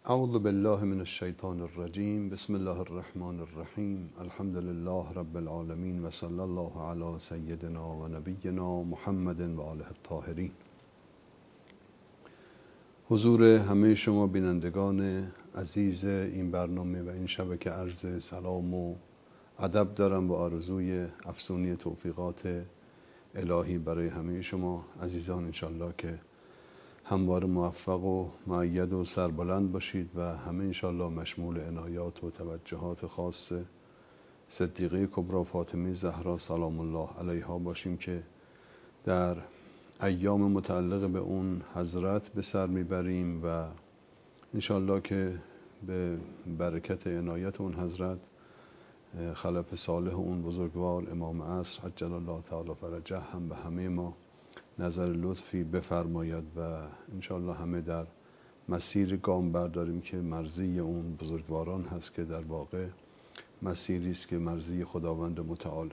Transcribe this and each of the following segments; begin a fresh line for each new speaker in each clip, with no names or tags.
اعوذ بالله من الشیطان الرجیم. بسم الله الرحمن الرحیم. الحمد لله رب العالمین و صلی الله علی سیدنا و نبینا محمد و آله الطاهرین. حضور همه شما بینندگان عزیز این برنامه و این شبکه عرض سلام و ادب دارم با آرزوی افزونی توفیقات الهی برای همه شما عزیزان. انشالله که همواره موفق و مؤید و سربلند باشید و همه انشالله مشمول عنایات و توجهات خاص صدیقه کبری فاطمه زهرا سلام الله علیها باشیم که در ایام متعلق به اون حضرت به سر میبریم و انشالله که به برکت عنایت اون حضرت خلف صالح اون بزرگوار امام عصر عجل الله تعالی فرجه هم به همه ما نظر لطفی بفرماید و انشالله همه در مسیر گام برداریم که مرضی اون بزرگواران هست که در واقع مسیری است که مرضی خداوند متعال.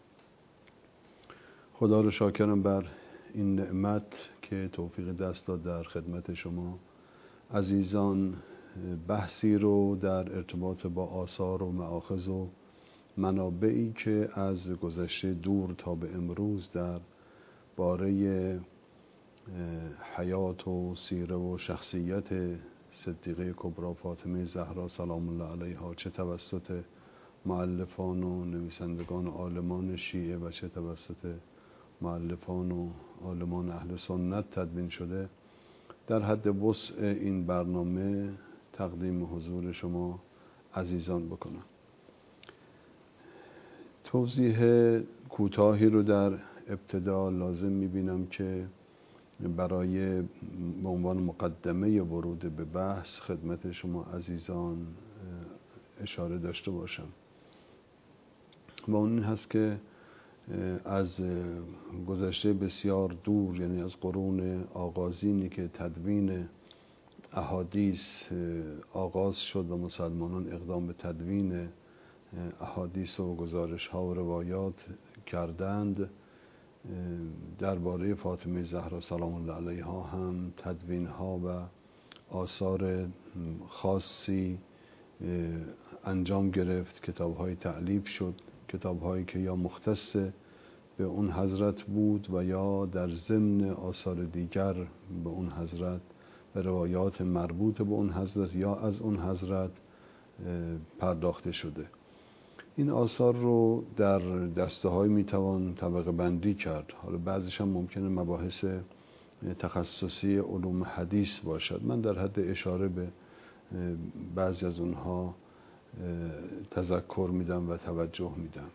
خدا رو شاکرم بر این نعمت که توفیق دست داد در خدمت شما عزیزان بحثی رو در ارتباط با آثار و مآخذ و منابعی که از گذشته دور تا به امروز در باره حیات و سیره و شخصیت صدیقه کبری فاطمه زهرا سلام الله علیها چه توسط مؤلفان و نویسندگان و عالمان شیعه و چه توسط مؤلفان و عالمان اهل سنت تدوین شده در حد وسع این برنامه تقدیم حضور شما عزیزان بکنم. توضیح کوتاهی رو در ابتدا لازم میبینم که برای به عنوان مقدمه ورود به بحث خدمت شما عزیزان اشاره داشته باشم و اون هست که از گذشته بسیار دور، یعنی از قرون آغازینی که تدوین احادیث آغاز شد و مسلمانان اقدام به تدوین احادیث و گزارش ها و روایات کردند، درباره فاطمه زهرا سلام الله علیها هم تدوین ها و آثار خاصی انجام گرفت. کتاب های تألیف شد، کتاب هایی که یا مختص به اون حضرت بود و یا در ضمن آثار دیگر به اون حضرت و روایات مربوط به اون حضرت یا از اون حضرت پرداخته شده. این آثار رو در دسته های میتوان طبقه بندی کرد. حالا بعضیش هم ممکنه مباحث تخصصی علوم حدیث باشد. من در حد اشاره به بعضی از اونها تذکر میدم و توجه میدم.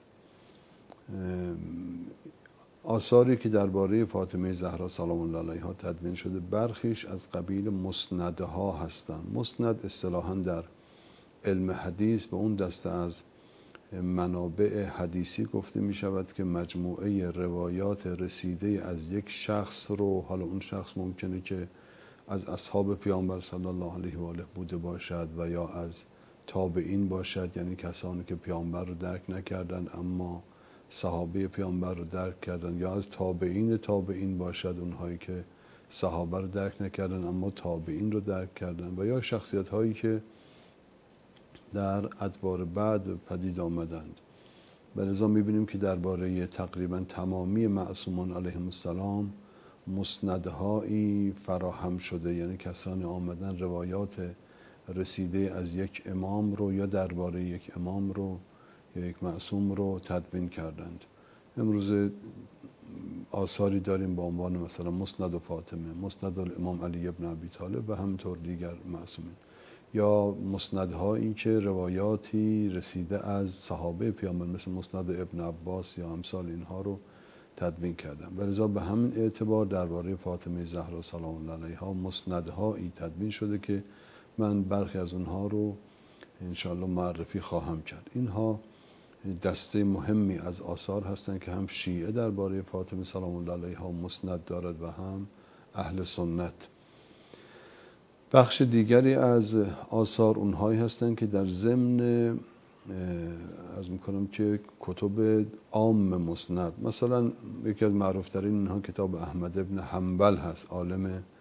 آثاری که درباره فاطمه زهرا سلام الله علیها تدوین شده برخیش از قبیل مسندها هستند. مسند اصطلاحاً در علم حدیث به اون دسته از منابع حدیثی گفته می شود که مجموعه روایات رسیده از یک شخص رو، حالا اون شخص ممکنه که از اصحاب پیامبر صلی الله علیه و آله بوده باشد و یا از تابعین باشد، یعنی کسانی که پیامبر رو درک نکردن اما صحابه پیامبر رو درک کردن، یا از تابعین باشد، اونهایی که صحابه رو درک نکردن اما تابعین رو درک کردن، و یا شخصیت هایی که در ادوار بعد پدید آمدند. و لذا می‌بینیم که درباره تقریبا تمامی معصومان علیهم السلام مسندهایی فراهم شده، یعنی کسانی آمدن روایات رسیده از یک امام رو یا درباره یک امام رو یا یک معصوم رو تدوین کردند. امروز آثاری داریم با عنوان مثلا مسند فاطمه، مسند الامام علی ابن ابی طالب و همینطور دیگر معصومین، یا مسندهایی که روایاتی رسیده از صحابه پیامبر مثل مسند ابن عباس یا امثال اینها رو تدوین کردن. و لذا به همین اعتبار درباره فاطمه زهرا سلام الله علیها مسندهایی تدوین شده که من برخی از اونها رو انشاءالله معرفی خواهم کرد. اینها دسته مهمی از آثار هستند که هم شیعه درباره فاطمه سلام الله علیها مسند دارد و هم اهل سنت. بخش دیگری از آثار اونهایی هستند که در ضمن عرض میکنم که کتب عام مسند، مثلا یکی از معروفترین اینها کتاب احمد ابن حنبل هست، عالم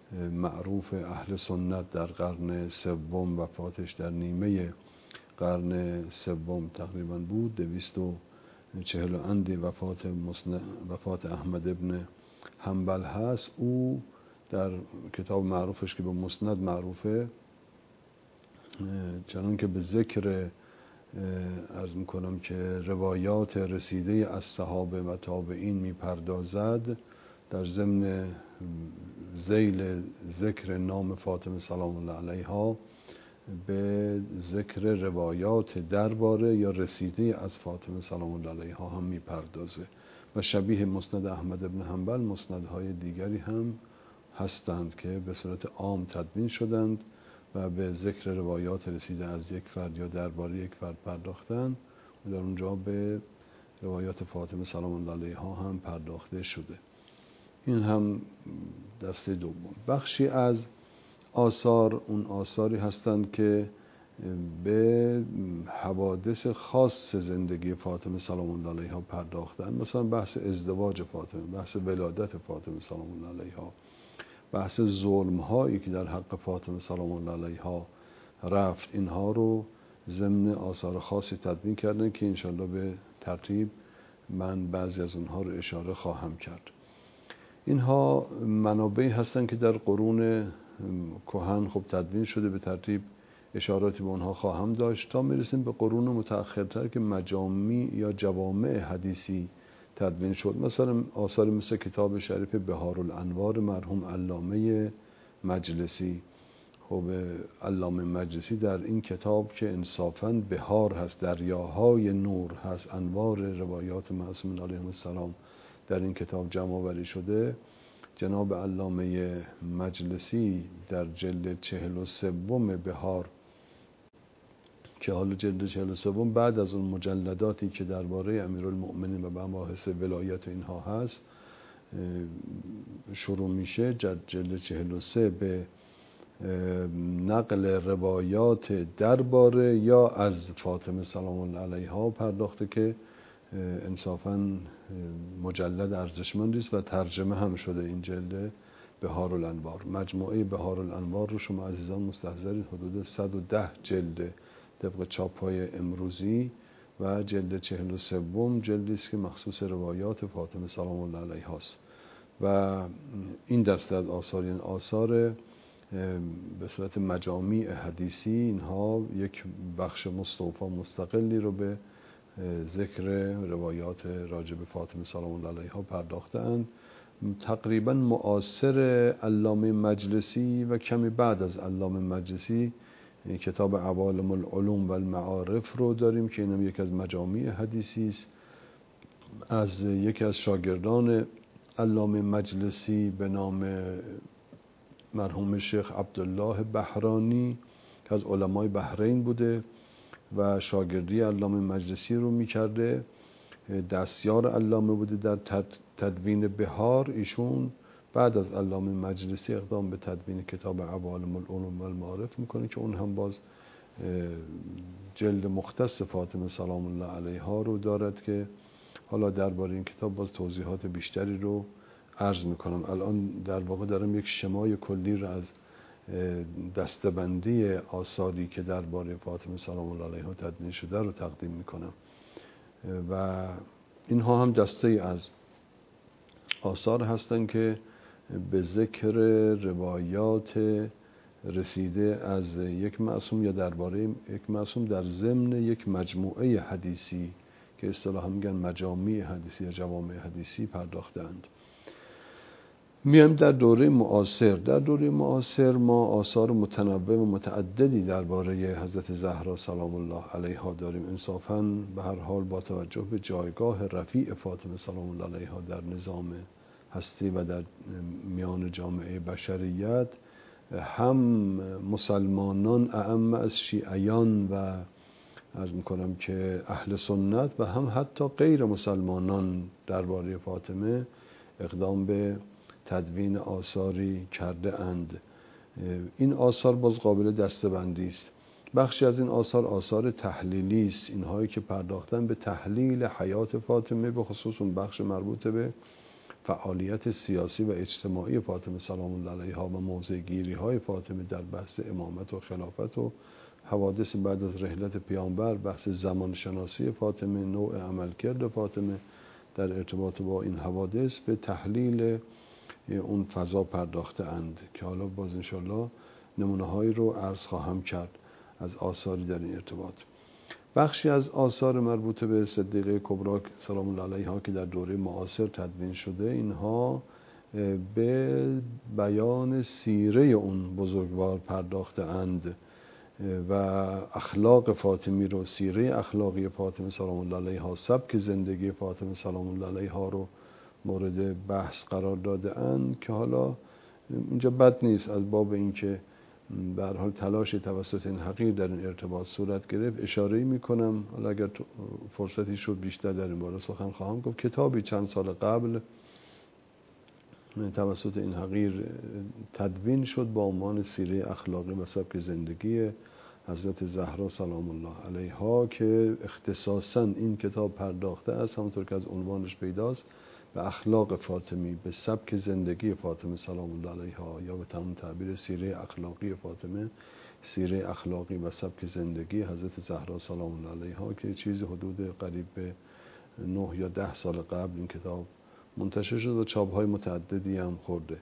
معروف اهل سنت در قرن سوم، وفاتش در نیمه قرن سوم تقریبا بود، 240 اندی وفات احمد ابن حنبل هست. او در کتاب معروفش که به مسند معروفه، چنان که به ذکر عرض میکنم که روایات رسیده از صحابه و تابعین میپردازد، در ضمن ذیل ذکر نام فاطمه سلام الله علیها به ذکر روایات درباره یا رسیده از فاطمه سلام الله علیها هم میپردازه و شبیه مسند احمد ابن حنبل مسندهای دیگری هم هستند که به صورت عام تدوین شدند و به ذکر روایات رسیده از یک فرد یا درباره یک فرد پرداختند و در اونجا به روایات فاطمه سلام الله علیها هم پرداخته شده. این هم دسته دوم. بخشی از آثار اون آثاری هستند که به حوادث خاص زندگی فاطمه سلام الله علیها پرداختند، مثلا بحث ازدواج فاطمه، بحث ولادت فاطمه سلام الله علیها، بحث ظلم هایی که در حق فاطمه سلام الله علیها رفت، اینها رو ضمن آثار خاصی تدوین کردن که انشالله به ترتیب من بعضی از اونها رو اشاره خواهم کرد. اینها منابعی هستن که در قرون کهن خب تدوین شده، به ترتیب اشاراتی به اونها خواهم داشت تا میرسیم به قرون متأخرتر که مجامع یا جوامع حدیثی تدوین شد. مثلا آثاری مثل کتاب شریف بهارالانوار مرحوم علامه مجلسی. خب علامه مجلسی در این کتاب که انصافاً بهار هست، دریاهای نور هست، انوار روایات معصومین علیهم السلام در این کتاب جمع آوری شده. جناب علامه مجلسی در جلد 43 بهار، که حالا جلد 43 بعد از اون مجلداتی که درباره امیرالمؤمنین و مباحث ولایت اینها هست شروع میشه، جلد 43 به نقل روایات درباره یا از فاطمه سلام الله علیها پرداخته که انصافاً مجلد ارزشمندی است و ترجمه هم شده این جلد بهارالانوار. مجموعه بهارالانوار رو شما عزیزان مستحضرید حدود 110 جلد طبق چاپ‌های امروزی و جلد 43 جلدی است که مخصوص روایات فاطمه سلام الله علیها است و این دسته از آثار، این آثار به صورت مجامع حدیثی، اینها یک بخش مستوفی مستقلی رو به ذکر روایات راجب فاطمه سلام الله علیها پرداختند. تقریبا معاصر علامه مجلسی و کمی بعد از علامه مجلسی کتاب عوالم العلوم و المعارف رو داریم که اینم یک از مجامع حدیثی است، از یکی از شاگردان علامه مجلسی به نام مرحوم شیخ عبدالله بحرانی که از علمای بحرین بوده و شاگردی علامه مجلسی رو میکرده، دستیار علامه بوده در تدوین بهار. ایشون بعد از علامه مجلسی اقدام به تدوین کتاب عوالم العلوم و المعارف میکنه که اون هم باز جلد مختص فاطمه سلام الله علیها رو دارد که حالا درباره این کتاب باز توضیحات بیشتری رو عرض میکنم. الان در واقع دارم یک شمای کلی رو از دسته‌بندی آثاری که درباره فاطمه سلام الله علیها تدوین شده رو تقدیم میکنم و اینها هم دسته از آثار هستند که به ذکر روایات رسیده از یک معصوم یا درباره یک معصوم در ضمن یک مجموعه حدیثی که اصطلاحاً میگن مجامع حدیثی یا جوامع حدیثی پرداختند. میایم در دوره معاصر. در دوره معاصر ما آثار متنوع و متعددی درباره حضرت زهرا سلام الله علیها داریم. انصافاً به هر حال با توجه به جایگاه رفیع فاطمه سلام الله علیها در نظام هستی و در میان جامعه بشریت، هم مسلمانان اعم از شیعیان و عرض میکنم که اهل سنت و هم حتی غیر مسلمانان درباره فاطمه اقدام به تدوین آثاری کرده اند. این آثار باز قابل دسته‌بندی است. بخشی از این آثار آثار تحلیلی است، اینهایی که پرداختن به تحلیل حیات فاطمه، به خصوص اون بخش مربوط به فعالیت سیاسی و اجتماعی فاطمه سلام الله علیها و موضع‌گیری های فاطمه در بحث امامت و خلافت و حوادث بعد از رحلت پیامبر، بحث زمانشناسی فاطمه، نوع عملکرد فاطمه در ارتباط با این حوادث، به تحلیل اون فضا پرداخته اند که حالا باز انشالله نمونه هایی رو عرض خواهم کرد از آثاری در این ارتباط. بخشی از آثار مربوط به صدیقه کبری سلام الله علیها که در دوره معاصر تدوین شده، اینها به بیان سیره اون بزرگوار پرداخته اند و اخلاق فاطمی رو، سیره اخلاقی فاطمه سلام الله علیها، سبک زندگی فاطمه سلام الله علیها رو مورد بحث قرار داده اند که حالا اینجا بد نیست از باب اینکه به هر حال تلاش توسط این حقیر در این ارتباط صورت گرفت اشاره‌ای میکنم. حالا اگر فرصتی شد بیشتر در این باره سخن خواهم گفت. کتابی چند سال قبل توسط این حقیر تدوین شد با عنوان سیره اخلاقی و سبک زندگی حضرت زهرا سلام الله علیها که اختصاصاً این کتاب پرداخته است، همونطور که از عنوانش پیداست، به اخلاق فاطمی، به سبک زندگی فاطمه سلام الله علیها، یا به تمام تعبیر سیره اخلاقی فاطمه، سیره اخلاقی و سبک زندگی حضرت زهرا سلام الله علیها، که چیزی حدود قریب به 9 یا 10 سال قبل این کتاب منتشر شد و چاپ‌های متعددی هم خورده.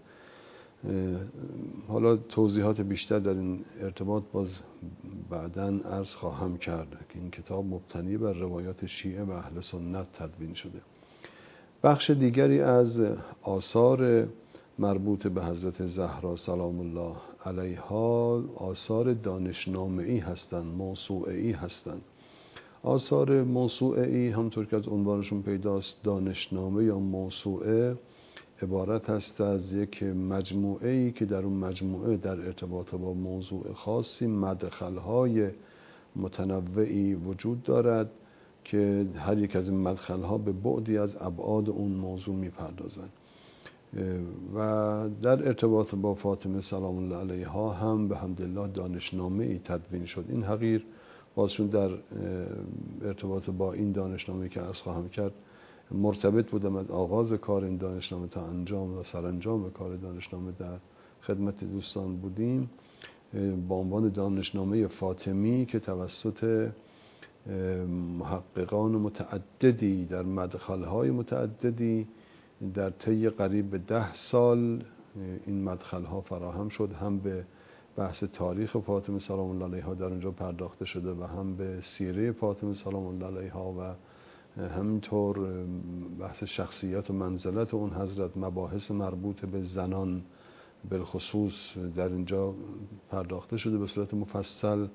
حالا توضیحات بیشتر در این ارتباط باز بعداً عرض خواهم کرد که این کتاب مبتنی بر روایات شیعه و اهل سنت تدوین شده. بخش دیگری از آثار مربوط به حضرت زهرا سلام الله علیها آثار دانشنامه‌ای هستند، موسوعه‌ای هستند. آثار موسوعه‌ای همونطور که از عنوانشون پیداست، دانشنامه یا موسوعه عبارت است از یک مجموعه‌ای که در اون مجموعه در ارتباط با موضوع خاصی مدخل‌های متنوعی وجود دارد که هر یک از این مدخل‌ها به بعدی از ابعاد اون موضوع می‌پردازند و در ارتباط با فاطمه سلام الله علیها هم به حمدالله دانشنامه‌ای تدوین شد. این حقیر بازشون در ارتباط با این دانشنامه‌ای که عرض خواهم کرد مرتبط بودم از آغاز کار این دانشنامه تا انجام و سرانجام کار دانشنامه در خدمت دوستان بودیم، با عنوان دانشنامه فاطمی که توسط محققان متعددی در مدخل‌های متعددی در طی قریب به 10 سال این مدخل‌ها فراهم شد. هم به بحث تاریخ فاطمه سلام الله علیها در اونجا پرداخته شده و هم به سیره فاطمه سلام الله علیها و همینطور بحث شخصیت و منزلت اون حضرت، مباحث مربوط به زنان بالخصوص در اینجا پرداخته شده به صورت مفصل.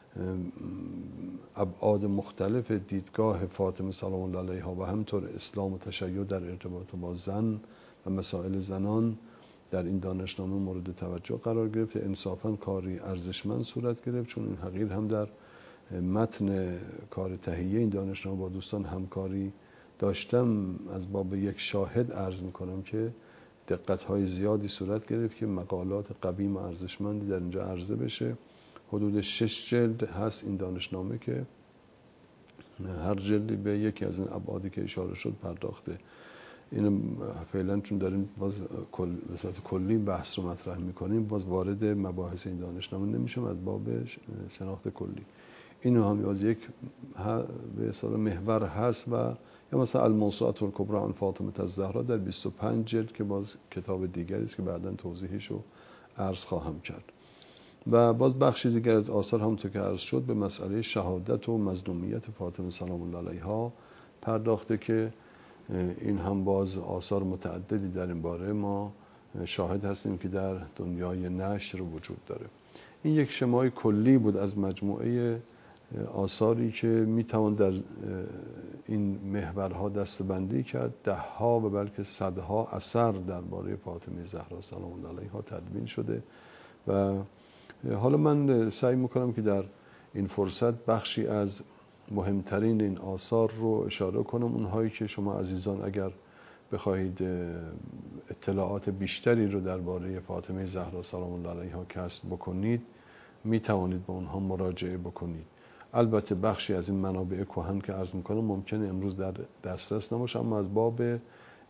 ابعاد مختلف دیدگاه فاطمه سلام الله علیها و همینطور اسلام و تشیع در ارتباط با زن و مسائل زنان در این دانشنامه مورد توجه قرار گرفت. انصافاً کاری ارزشمند صورت گرفت، چون این حقیر هم در متن کار تهیه این دانشنامه با دوستان همکاری داشتم. از باب یک شاهد عرض میکنم که دقت‌های زیادی صورت گرفت که مقالات قویم و ارزشمندی در اینجا عرضه بشه. حدود 6 جلد هست این دانشنامه که هر جلدی به یکی از این ابعادی که اشاره شد پرداخته. اینو فعلا چون داریم باز به صورت کلی بحث رو مطرح میکنیم، باز وارد مباحث این دانشنامه نمیشم از باب شناخت کلی. اینو هم باز یک به اصطلاح محور هست و یا مثلا الموسوعة الکبری عن فاطمه الزهرا در 25 جلد که باز کتاب دیگری است که بعداً توضیحش رو عرض خواهم کرد. و باز بخشی دیگر از آثار همونطور که عرض شد به مسئله شهادت و مظلومیت فاطمه سلام الله علیها پرداخته که این هم باز آثار متعددی در این باره ما شاهد هستیم که در دنیای نشر وجود داره. این یک شمای کلی بود از مجموعه آثاری که میتوان در این محورها دسته‌بندی کرد. 10 ها و بلکه 100 ها اثر درباره فاطمه زهرا سلام الله علیها تدوین شده و حالا من سعی میکنم که در این فرصت بخشی از مهمترین این آثار رو اشاره کنم، اونهایی که شما عزیزان اگر بخواهید اطلاعات بیشتری رو درباره فاطمه زهرا سلام الله علیها کسب بکنید میتوانید به اونها مراجعه بکنید. البته بخشی از این منابع کهن که عرض میکنم ممکنه امروز در دسترس نباشه، اما از باب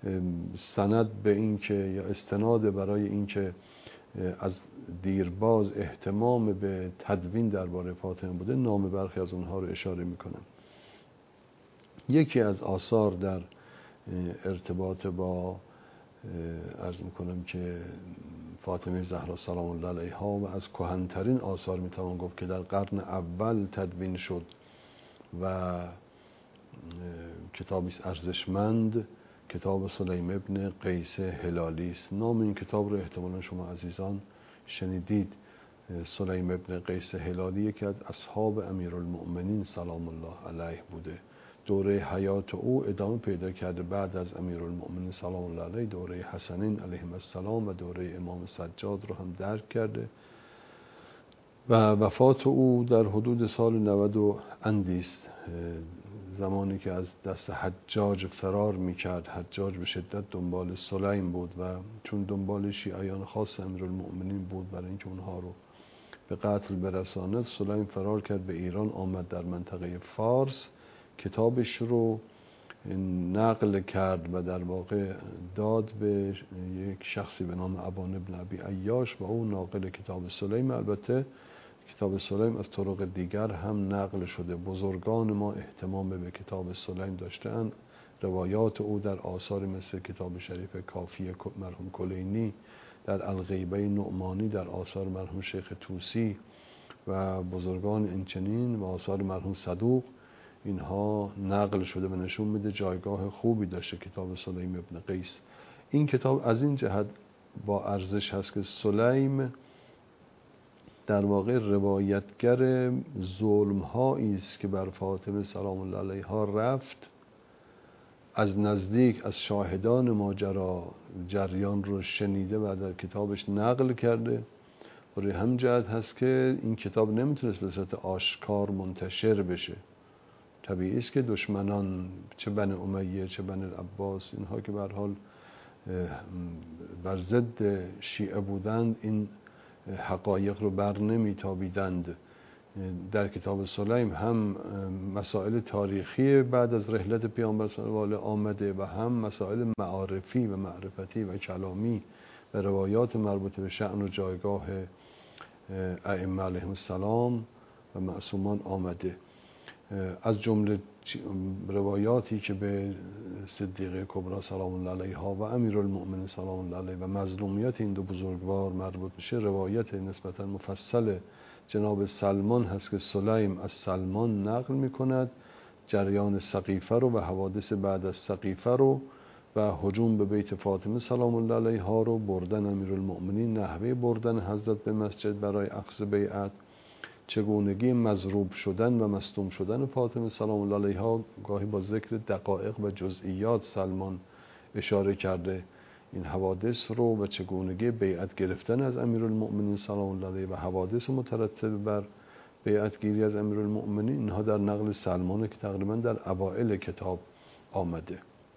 سند به این که یا استناد برای این که از دیرباز اهتمام به تدوین درباره فاطمه بوده، نام برخی از اونها رو اشاره میکنم. یکی از آثار در ارتباط با عرض میکنم که فاطمه زهرا سلام الله علیها و از کهن‌ترین آثار میتوان گفت که در قرن اول تدوین شد و کتابی ارزشمند، کتاب سلیم ابن قیس هلالی است. نام این کتاب رو احتمالا شما عزیزان شنیدید. سلیم ابن قیس هلالی یکی از اصحاب امیرالمؤمنین سلام الله علیه بوده. دوره حیات او ادامه پیدا کرده. بعد از امیرالمؤمنین سلام الله علیه دوره حسنین علیهم السلام و دوره امام سجاد رو هم درک کرده و وفات او در حدود سال 90 و اندی است، زمانی که از دست حجاج فرار میکرد. حجاج به شدت دنبال سلیم بود و چون دنبال شیعیان خاص امیرالمؤمنین بود برای اینکه اونها رو به قتل برساند، سلیم فرار کرد به ایران، آمد در منطقه فارس، کتابش رو نقل کرد و در واقع داد به یک شخصی به نام ابان ابن ابی عیاش و او ناقل کتاب سلیم. البته کتاب سلیم از طرق دیگر هم نقل شده. بزرگان ما اهتمام به کتاب سلیم داشتند. روایات او در آثار مثل کتاب شریف کافی مرحوم کلینی، در الغیبه نعمانی، در آثار مرحوم شیخ طوسی و بزرگان اینچنین و آثار مرحوم صدوق، اینها نقل شده و نشون میده جایگاه خوبی داشته کتاب سلیم ابن قیس. این کتاب از این جهت با ارزش هست که سلیم در واقع روایتگر ظلم‌هایی است که بر فاطمه سلام الله علیها رفت، از نزدیک از شاهدان ماجرا جریان رو شنیده و در کتابش نقل کرده. برای هم جهت هست که این کتاب نمیتونست به صورت آشکار منتشر بشه. طبیعی است که دشمنان، چه بنی امیه چه بنی عباس، اینها که به هر حال بر ضد شیعه بودند، این حقایق رو بر نمیتابیدند. در کتاب سلیم هم مسائل تاریخی بعد از رحلت پیامبر صلی الله علیه آمده و هم مسائل معارفی و معرفتی و کلامی و روایات مربوط به شأن و جایگاه ائمه علیهم السلام و معصومان آمده. از جمله روایاتی که به صدیقه کبری سلام الله علیها و امیرالمؤمنین سلام الله علیه و مظلومیت این دو بزرگوار مربوط میشه، روایت نسبتا مفصل جناب سلمان هست که سلیم از سلمان نقل میکند جریان سقیفه رو و حوادث بعد از سقیفه رو و هجوم به بیت فاطمه سلام الله علیها رو، بردن امیرالمؤمنین، نحوه بردن حضرت به مسجد برای اخذ بیعت، چگونگی مضروب شدن و مصدوم شدن فاطمه سلام الله علیها، گاهی با ذکر دقایق و جزئیات سلمان اشاره کرده این حوادث رو و چگونگی بیعت گرفتن از امیرالمؤمنین سلام الله علیه و حوادث مترتب بر بیعت گیری از امیرالمؤمنین، اینها در نقل سلمانه که تقریبا در اوائل کتاب آمده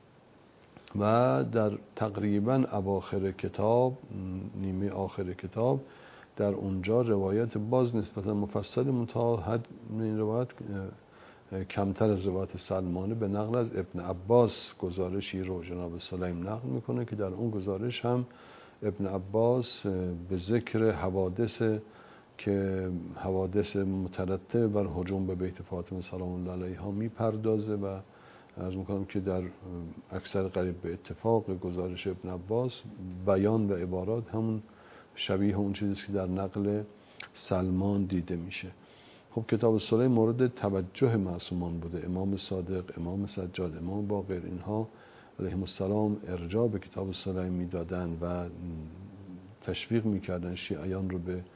و در تقریبا اواخر کتاب، نیمه آخر کتاب، در اونجا روایت باز نسبتا مفصل متعهد این روایت کمتر از روایت سلمانه به نقل از ابن عباس گزارشی رو جناب سلیم نقل میکنه که در اون گزارش هم ابن عباس به ذکر حوادث که حوادث مترتب بر هجوم به بیت فاطمه سلام الله علیها میپردازه و عرض میکنم که در اکثر قریب به اتفاق گزارش ابن عباس بیان و عبارات همون شبیه اون چیزی که در نقل سلمان دیده میشه. خب کتاب سلیم مورد توجه معصومان بوده. امام صادق، امام سجاد، امام باقر، اینها علیهم السلام ارجاع به کتاب سلیم میدادن و تشویق میکردن شیعیان رو به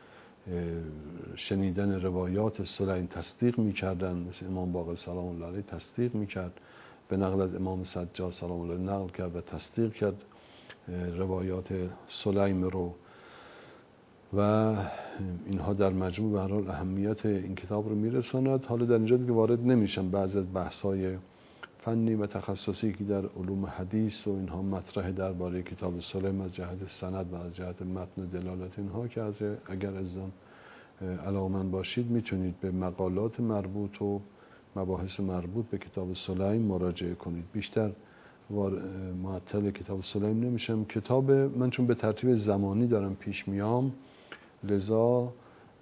شنیدن روایات سلیم، تصدیق میکردن. مثل امام باقر سلام الله علیه تصدیق میکرد، به نقل از امام سجاد سلام الله علیه نقل کرد و تصدیق کرد روایات سلیم رو و اینها در مجموع به هر حال اهمیت این کتاب رو میرساند. حالا در اینجا دیگه وارد نمیشم، بعضی از بحث‌های فنی و تخصصی که در علوم حدیث و اینها مطرح درباره کتاب سلیم از جهت سند و از جهت متن و دلالت اینها که اگر ازم علاقه‌مند باشید میتونید به مقالات مربوط و مباحث مربوط به کتاب سلیم مراجعه کنید. بیشتر معطل کتاب سلیم نمیشم. کتاب من چون به ترتیب زمانی دارم پیش میام، لذا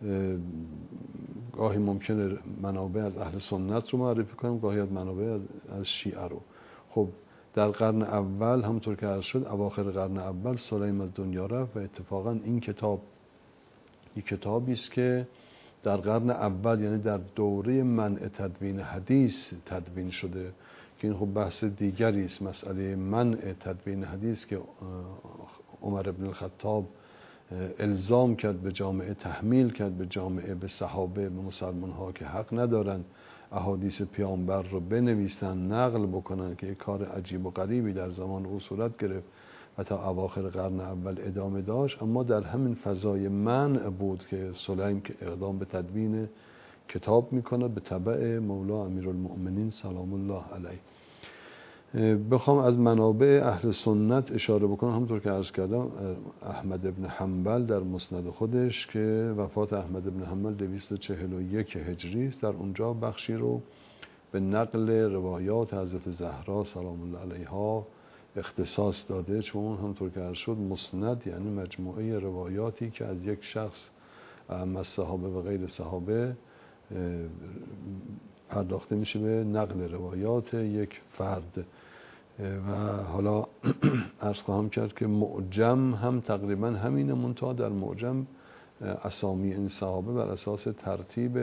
گاهی ممکنه منابع از اهل سنت رو معرفی کنم، گاهی از منابع از شیعه رو. خب در قرن اول همونطور که عرض شد اواخر قرن اول سلیم از دنیا رفت و اتفاقا این کتاب یک کتابی است که در قرن اول، یعنی در دوره منع تدوین حدیث تدوین شده، که این خب بحث دیگری است. مسئله منع تدوین حدیث که عمر بن الخطاب الزام کرد به جامعه، تحمیل کرد به جامعه، به صحابه، به مسلمان ها که حق ندارند احادیث پیامبر رو بنویسن، نقل بکنن، که یک کار عجیب و غریبی در زمان او صورت گرفت و تا اواخر قرن اول ادامه داشت. اما در همین فضای منع بود که سلیم که اقدام به تدوین کتاب میکنه به تبع مولا امیرالمؤمنین سلام الله علیه. بخوام از منابع اهل سنت اشاره بکنم، همونطور که عرض کردم احمد ابن حنبل در مسند خودش که وفات احمد ابن حنبل 241 هجری است، در اونجا بخشی رو به نقل روایات حضرت زهرا سلام الله علیها اختصاص داده، چون همونطور که عرض شد مسند یعنی مجموعه روایاتی که از یک شخص از صحابه و غیر صحابه پرداخته میشه به نقل روایات یک فرد. و حالا عرض خواهم کرد که معجم هم تقریبا همینه، منتها در معجم اسامی این صحابه بر اساس ترتیب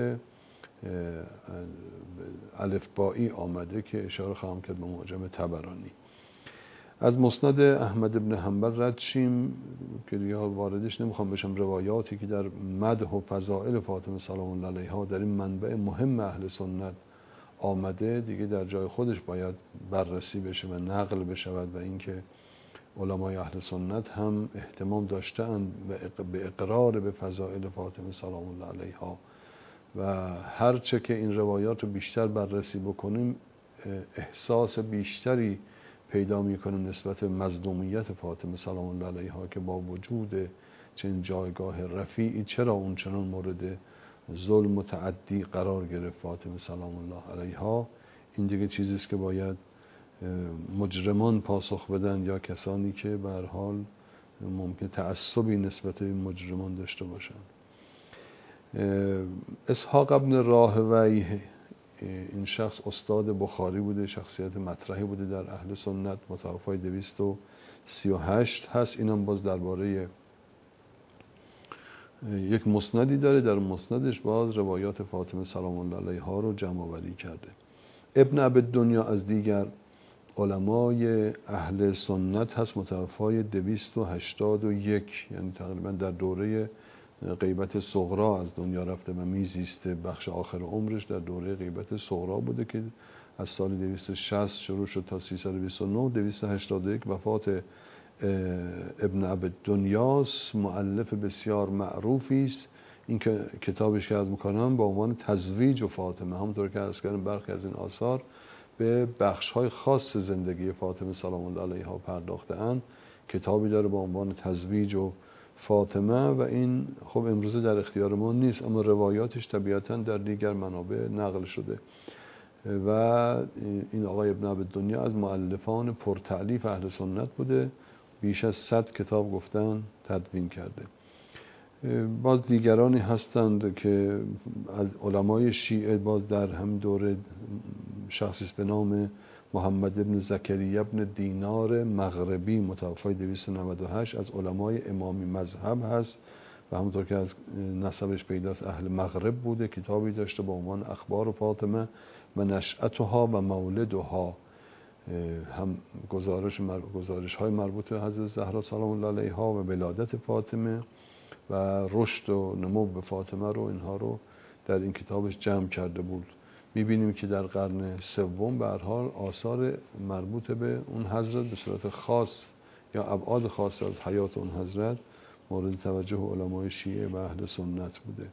الفبایی آمده که اشاره خواهم کرد به معجم طبرانی. از مسند احمد ابن حنبل رد شیم که دیگه واردش نمیخوام بشم. روایاتی که در مدح و فضائل فاطمه سلام الله علیها در این منبع مهم اهل سنت آمده، دیگه در جای خودش باید بررسی بشه و نقل بشود و اینکه علمای اهل سنت هم اهتمام داشتند به اقرار به فضائل فاطمه سلام الله علیها و هرچه که این روایات رو بیشتر بررسی بکنیم احساس بیشتری پیدا میکنیم نسبت به مظلومیت فاطمه سلام الله علیها که با وجود چنین جایگاه رفیعی چرا اون چنان مورد ظلم و تعدی قرار گرفت فاطمه سلام الله علیها. این دیگه چیزی است که باید مجرمان پاسخ بدن یا کسانی که به هر حال ممکن تعصبی نسبت به مجرمان داشته باشند. اسحاق ابن راهوی این شخص استاد بخاری بوده، شخصیت مطرحی بوده در اهل سنت، متوفای 238 هست. اینم باز درباره یک مسندی داره، در مسندش باز روایات فاطمه سلام الله علیها رو جمع آوری کرده. ابن عبدالدنیا از دیگر علمای اهل سنت هست، متوفای 281، یعنی تقریبا در دوره غیبت صغرا از دنیا رفته و میزیسته. بخش آخر عمرش در دوره غیبت صغرا بوده که از سال 260 شروع شد تا 329. 281 وفات ابن عبدالدنیاست، مؤلف بسیار معروفی است. این که کتابش که عرض میکنم با عنوان تزویج و فاطمه، همونطور که عرض کردم برخی از این آثار به بخش‌های خاص زندگی فاطمه سلام الله علیها پرداخته اند. کتابی داره با عنوان تزویج و فاطمه و این خب امروزه در اختیار ما نیست، اما روایاتش طبیعتاً در دیگر منابع نقل شده و این آقای ابن عبدالدنیا از مؤلفان پرتألیف اهل سنت بوده، بیش از 100 کتاب گفتن تدوین کرده. باز دیگرانی هستند که از علمای شیعه باز در هم دوره شخصی به نام محمد ابن زکریا ابن دینار مغربی متوفای 298 از علمای امامی مذهب هست و همونطور که از نسبش پیداست اهل مغرب بوده. کتابی داشته با عنوان اخبار فاطمه و نشأتها و مولدها، هم گزارش های مربوط به حضرت زهرا سلام الله علیها و ولادت فاطمه و رشد و نمو به فاطمه رو، اینها رو در این کتابش جمع کرده بود. میبینیم که در قرن سوم به هر حال آثار مربوط به اون حضرت به صورت خاص یا ابعاد خاص از حیات اون حضرت مورد توجه علمای شیعه و اهل سنت بوده.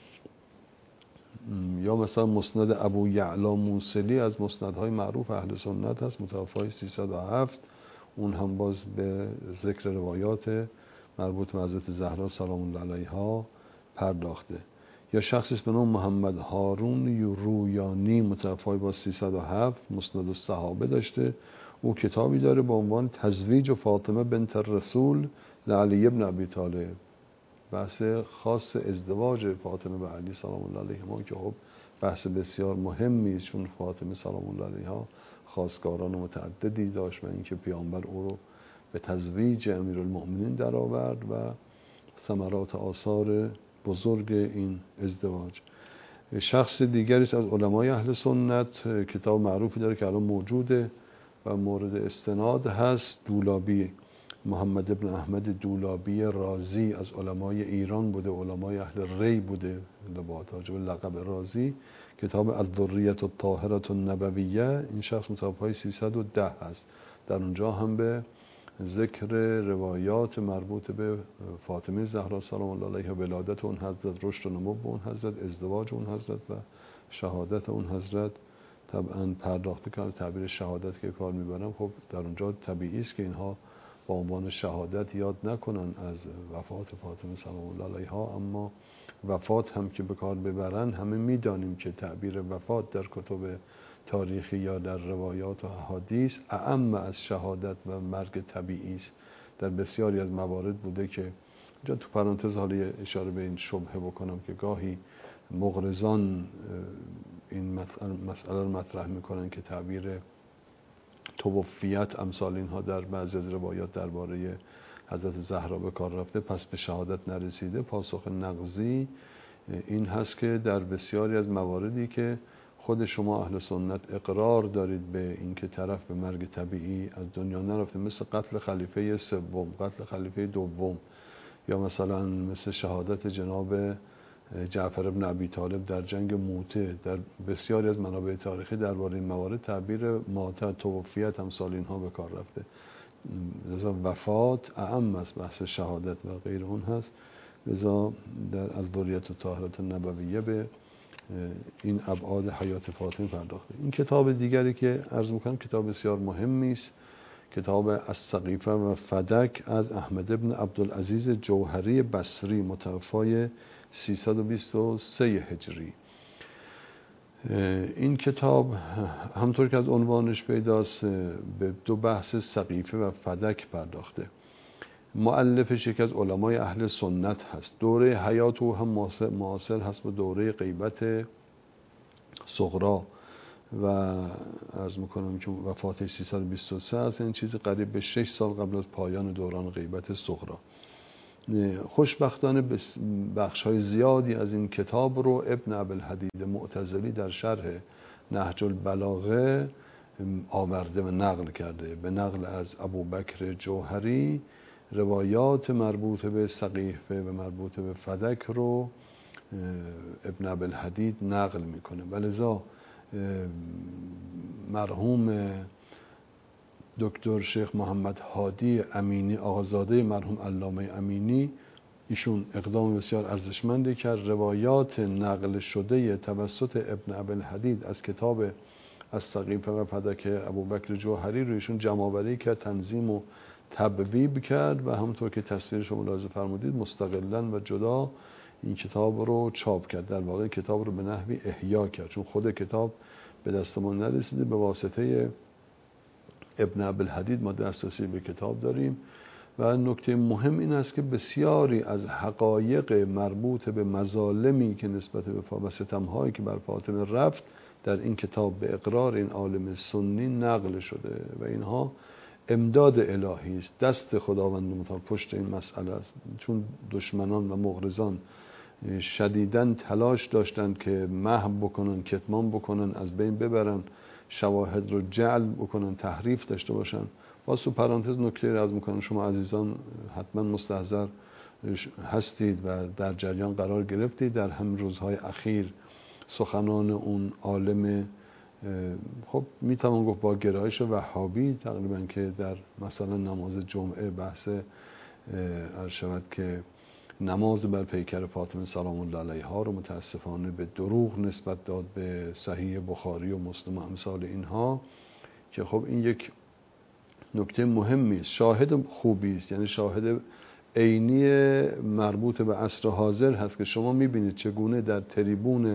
یا مثلا مسند ابو یعلا موصلی از مسندهای معروف اهل سنت هست، متوفای 307، اون هم باز به ذکر روایات مربوط به حضرت زهرا سلام الله علیها پرداخته. یا شخصی به نام محمد هارون رویانی متوفای با 307 مسند الصحابه داشته، او کتابی داره با عنوان تزویج فاطمه بنت الرسول لعلی ابن ابی طالب، بحث خاص ازدواج فاطمه و علی سلام الله علیهما که خب بحث بسیار مهمی، چون فاطمه سلام الله علیها خواستگاران متعددی داشت و اینکه پیامبر او رو به تزویج امیرالمؤمنین درآورد و ثمرات آثار بزرگ این ازدواج. شخص دیگری از علمای اهل سنت کتاب معروفی داره که الان موجوده و مورد استناد هست، دولابی، محمد ابن احمد دولابی رازی، از علمای ایران بوده، علمای اهل ری بوده با توجه به لقب رازی. کتاب الذریة الطاهرة النبویه، این شخص مطابق‌های 310 هست. در اونجا هم به ذکر روایات مربوط به فاطمه زهرا سلام الله علیها، ولادت اون حضرت، رشد و نمو اون حضرت، ازدواج اون حضرت و شهادت اون حضرت طبعا پرداخته که تعبیر شهادت که کار میبرم، خب در اونجا طبیعی است که اینها با عنوان شهادت یاد نکنن از وفات فاطمه سلام الله علیها، اما وفات هم که به کار ببرن همه میدانیم که تعبیر وفات در کتب تاریخی یا در روایات و احادیث اعم از شهادت و مرگ طبیعی است. در بسیاری از موارد بوده که جا تو پرانتز حالا اشاره به این شبهه بکنم که گاهی مغرضان این مسئله رو مطرح میکنن که تعبیر توفیت امثال اینها در بعضی از روایات درباره حضرت زهرا به کار رفته پس به شهادت نرسیده. پاسخ نقضی این هست که در بسیاری از مواردی که خود شما اهل سنت اقرار دارید به اینکه طرف به مرگ طبیعی از دنیا نرفته، مثل قتل خلیفه سوم، قتل خلیفه دوم، یا مثلا مثل شهادت جناب جعفر ابن ابی طالب در جنگ موته، در بسیاری از منابع تاریخی درباره این موارد تعبیر مات، توفیت امثال اینها به کار رفته. لذا وفات اعم از بحث شهادت و غیر اون هست. لذا در از ذریة الطاهرة النبویه به این ابعاد حیات فاطمه پرداخته. این کتاب دیگری که عرض میکنم کتاب بسیار مهمی است، کتاب السقیفه و فدک از احمد ابن عبدالعزیز جوهری بصری، متوفای 323 هجری. این کتاب همطور که از عنوانش پیداست به دو بحث سقیفه و فدک پرداخته. مؤلفش یکی از علمای اهل سنت هست، دوره حیات او هم معاصر هست با دوره غیبت صغرا و عرض میکنم که وفاتش 323 هست، این چیزی قریب به 6 سال قبل از پایان دوران غیبت صغرا. خوشبختانه بخش‌های زیادی از این کتاب رو ابن ابوالحدید معتزلی در شرح نهج البلاغه آورده و نقل کرده، به نقل از ابوبکر جوهری روایات مربوط به سقیفه و مربوط به فدک رو ابن ابوالحدید نقل میکنه. ولذا مرحوم دکتر شیخ محمد هادی امینی، آقازاده مرحوم علامه امینی، ایشون اقدام بسیار ارزشمندی کرد، روایات نقل شده توسط ابن ابوالحدید از کتاب السقیفه و فدک ابوبکر جوهری رو ایشون جمع‌آوری کرد، تنظیم و تبویب کرد و همونطور که تصویرش رو ملاحظه فرمودید مستقلاً و جدا این کتاب رو چاپ کرد. در واقع کتاب رو به نحوی احیا کرد، چون خود کتاب به دست ما نرسیده، به واسطه ابن ابوالحدید ما دسترسی به کتاب داریم. و نکته مهم این است که بسیاری از حقایق مربوط به مظالمی که نسبت به و ستم‌هایی که بر فاطمه رفت در این کتاب به اقرار این عالم سنی نقل شده و اینها امداد الهی است، دست خداوند متعال پشت این مسئله است، چون دشمنان و مغرضان شدیداً تلاش داشتند که محو بکنن، کتمان بکنن، از بین ببرن، شواهد رو جعل بکنن، تحریف داشته باشن. باز تو پرانتز نکته را عرض میکنم، شما عزیزان حتما مستحضر هستید و در جریان قرار گرفتید در همین روزهای اخیر سخنان اون عالم، خب میتوان گفت با گرایش وهابی تقریبا، که در مثلا نماز جمعه بحث عرض شود که نماز بر پیکر فاطمه سلام الله علیها رو متاسفانه به دروغ نسبت داد به صحیح بخاری و مسلم و امثال اینها، که خب این یک نکته مهمی است، شاهد خوبی است، یعنی شاهد عینی مربوط به عصر حاضر هست که شما میبینید چگونه در تریبون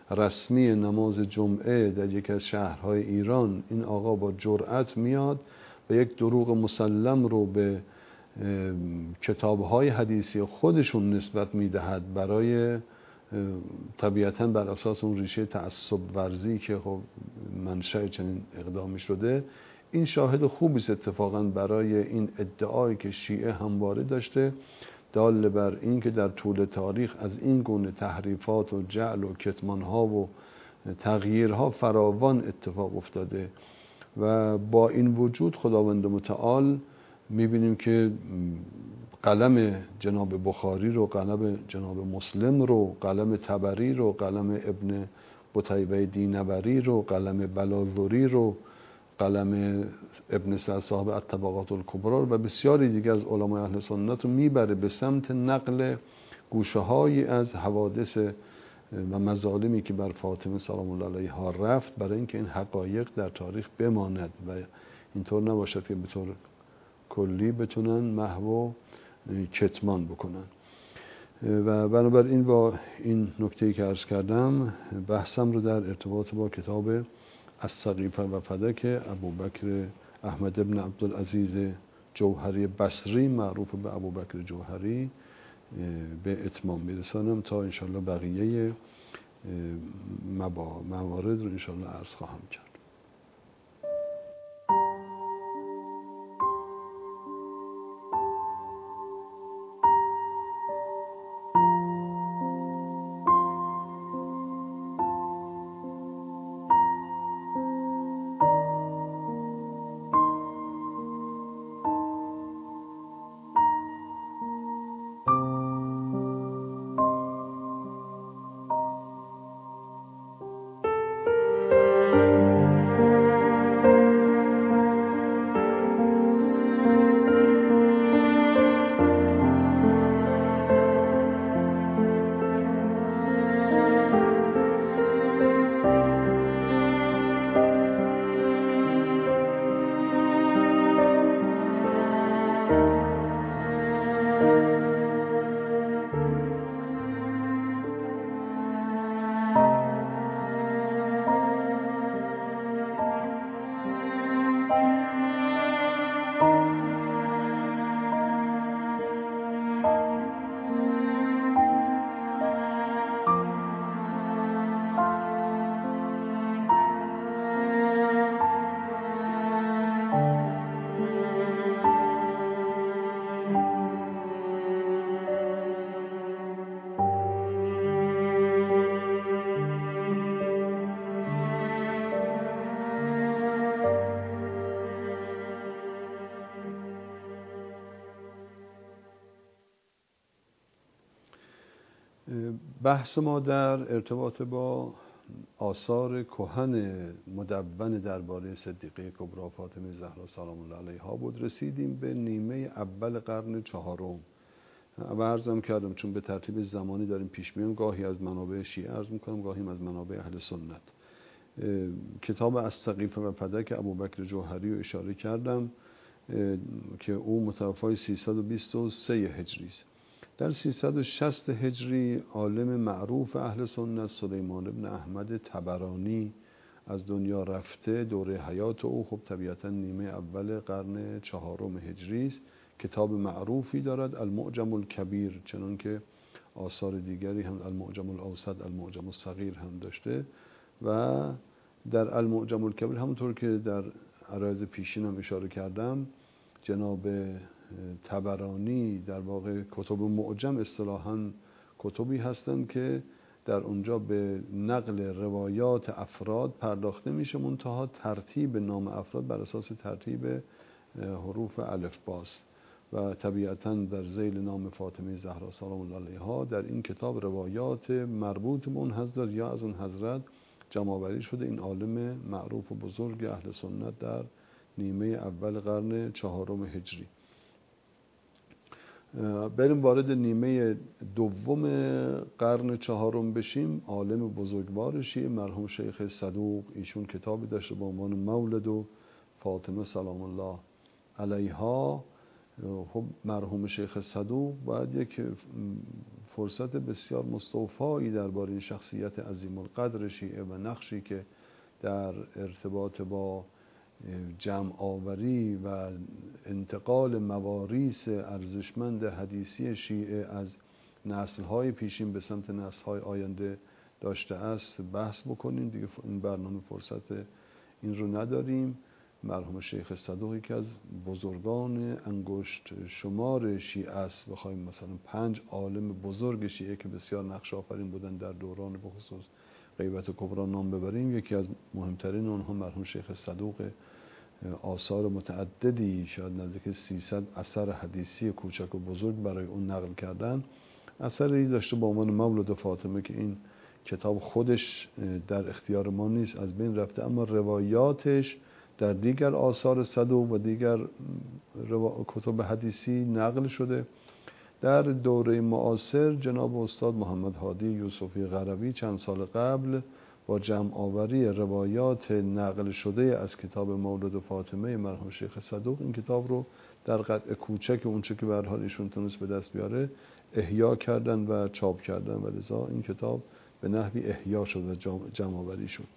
رسمی نماز جمعه در یکی از شهرهای ایران این آقا با جرأت میاد و یک دروغ مسلم رو به کتابهای حدیثی خودشون نسبت میدهد برای طبیعتاً بر اساس اون ریشه تعصب ورزی که خب منشأ چنین اقدامی شده، این شاهد خوبی است اتفاقاً برای این ادعایی که شیعه همواره داشته، دال بر این که در طول تاریخ از این گونه تحریفات و جعل و کتمانها و تغییرها فراوان اتفاق افتاده و با این وجود خداوند متعال میبینیم که قلم جناب بخاری رو، قلم جناب مسلم رو، قلم طبری رو، قلم ابن قتیبه دینوری رو، قلم بلاذری رو، قلم ابن سعد صاحب الطبقات الکبری رو و بسیاری دیگر از علمای اهل سنت رو میبره به سمت نقل گوشه‌هایی از حوادث و مظالمی که بر فاطمه سلام الله علیها رفت، برای اینکه این حقایق در تاریخ بماند و اینطور نباشد که به طور کلی بتونن محو و کتمان بکنن. و بنابراین با این نکته‌ای که عرض کردم بحثم رو در ارتباط با کتاب السقیفه و فدک ابوبکر احمد ابن عبدالعزیز جوهری بصری معروف به ابوبکر جوهری به اتمام میرسانم تا انشالله بقیه موارد رو انشالله عرض خواهم کرد. بحث ما در ارتباط با آثار کهن مدون درباره صدیقه کبری فاطمه زهرا سلام الله علیها بود. رسیدیم به نیمه اول قرن چهارم و عرضم کردم چون به ترتیب زمانی داریم پیش میریم، گاهی از منابع شیعه عرض میکنم، گاهی از منابع اهل سنت. کتاب السقیفه و فدک ابوبکر جوهری رو اشاره کردم که او متوفای 323 هجری است. در 360 هجری عالم معروف اهل سنت سلیمان بن احمد طبرانی از دنیا رفته. دوره حیات او خب طبیعتا نیمه اول قرن چهارم هجری است. کتاب معروفی دارد المعجم الکبیر، چنان که آثار دیگری هم المعجم الاوسط، المعجم الصغیر هم داشته و در المعجم الکبیر همونطور که در عرایض پیشینم اشاره کردم جناب طبرانی در واقع کتب معجم اصطلاحاً کتبی هستند که در اونجا به نقل روایات افراد پرداخته میشه، منتها ترتیب نام افراد بر اساس ترتیب حروف الفباست و طبیعتاً در ذیل نام فاطمه زهرا سلام الله علیها در این کتاب روایات مربوط به اون حضرت یا از اون حضرت جمع‌آوری شده. این عالم معروف و بزرگ اهل سنت در نیمه اول قرن چهارم هجری. بریم وارد نیمه دوم قرن چهارم بشیم. عالم بزرگوار شیعه مرحوم شیخ صدوق، ایشون کتابی داشته با عنوان مولد و فاطمه سلام الله علیها. خب مرحوم شیخ صدوق باید یک فرصت بسیار مستوفایی درباره این شخصیت عظیم القدر شیعه و نقشی که در ارتباط با جمع آوری و انتقال مواریث ارزشمند حدیثی شیعه از نسل‌های پیشین به سمت نسل‌های آینده داشته است بحث بکنیم. دیگه این برنامه فرصت این رو نداریم. مرحوم شیخ صدوق که از بزرگان انگشت شمار شیعه است، بخوایم مثلا 5 عالم بزرگ شیعه که بسیار نقش آفرین بودن در دوران به خصوص غیبت کبری نام ببریم، یکی از مهمترین اونها مرحوم شیخ صدوق. آثار متعددی، شاید نزدیک 300 اثر حدیثی کوچک و بزرگ برای اون نقل کردن. اثری داشته با عنوان مولد فاطمه که این کتاب خودش در اختیار ما نیست، از بین رفته، اما روایاتش در دیگر آثار صدوق و دیگر کتب حدیثی نقل شده. در دوره معاصر جناب استاد محمد هادی یوسفی قروی چند سال قبل با جمع آوری روایات نقل شده از کتاب مولد فاطمه مرحوم شیخ صدوق این کتاب رو در قطع کوچک اونچه که به هر حال ایشون تونست به دست بیاره احیا کردن و چاپ کردن و لذا این کتاب به نحوی احیا شد و جمع آوری شد.